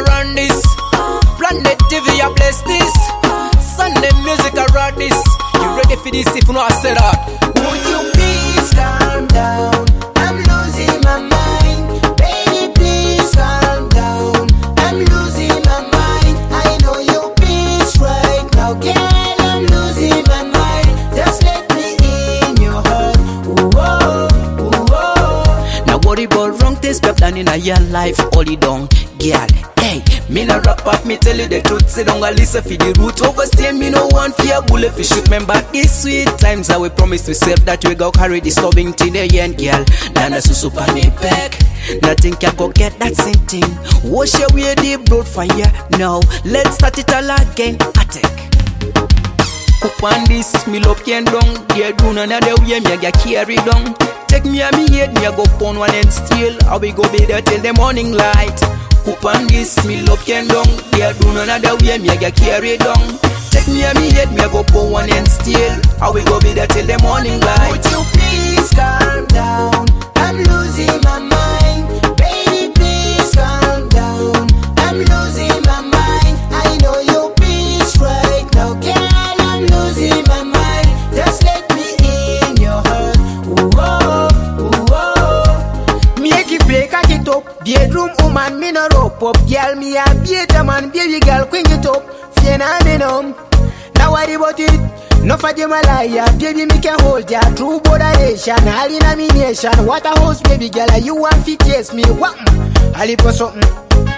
run this. Planet TV, I bless this. Sunday music, I run this. You ready for this if you know I said that? Would you please calm down? I'm losing my mind. Baby, please calm down. I'm losing my mind. I know you're pissed right now, girl. I'm losing my mind. Just let me in your heart. Ooh, ooh. Now worry about wrong things kept done in your life. Hold it down, girl. Hey, me no rap up, me tell you the truth. Sit down and listen for the root. Overstay, me no want fear bullet for shoot. Remember these sweet times I will promise myself that we go carry this loving till the end, girl. Nana susu pa me back. Nothing can go get that same thing. Wash away the blood fire. Now let's start it all again. Attack. Cook on this, me love can down. Dear do none of the way me get carry down. Take me and me head, me a go phone one and steal. I will go be there till the morning light. Cook on this, me love can down. Dear do none of the way me a get carry down. Take me and me head, me a go phone one and steal. I will go be there till the morning light. Would you please calm down? I'm losing my mind. Baby, please calm down. I'm losing my mind. I know you're pissed right now, girl. I'm losing my mind. Just let me in your heart. Ooh, ooh. Make it break, I get up. Bedroom woman, me no rope up. Girl, me a beat man, baby girl, queen it up. Fiena me numb. Now worry about it. No for them a liar, baby me can hold ya. True moderation, all in a me nation. What a house, baby girl, you want fit taste me. What? I'll for something.